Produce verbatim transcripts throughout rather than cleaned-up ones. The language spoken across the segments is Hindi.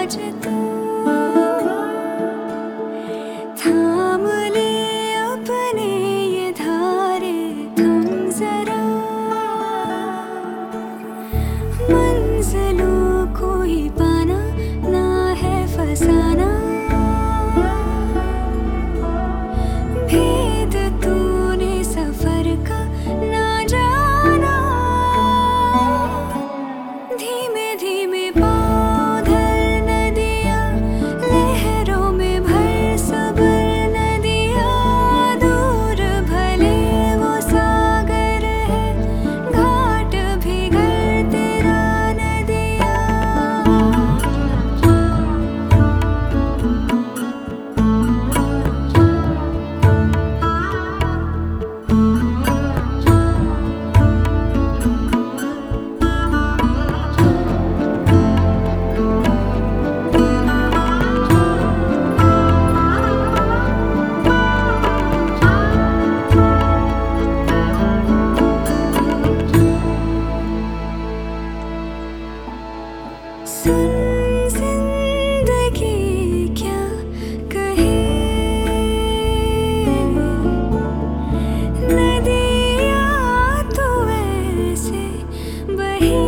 आज तू थाम ले अपने ये धारे थम जरा, मंजिलों को ही पाना ना है फसाना, भेद तूने सफर का ना जाना। धीमे धीमे पाँव धर नदियाँ, लहरों में भर सबर नदियाँ, दूर भले वो सागर है, घाट भी घर तेरा नदियाँ। सुन जिंदगी क्या कहे, नदियाँ तो ऐसे बहे,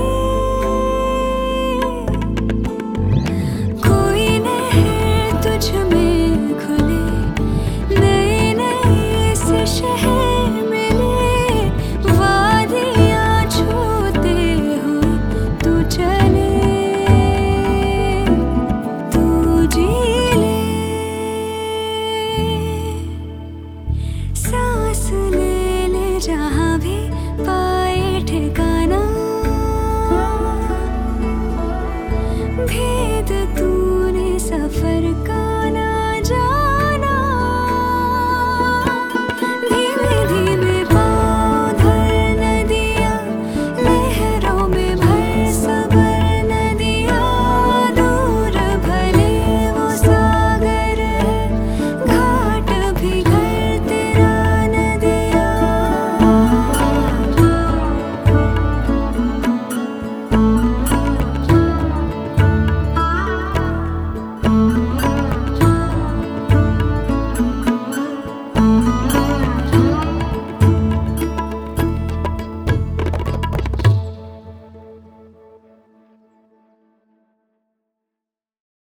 कोई नहर तुझ में खुले, नए नए से शहर मिले, वादियाँ छूते हुए तू चले, सांस ले ले जहाँ भी पाए ठिकाना, भेद तूने सफर का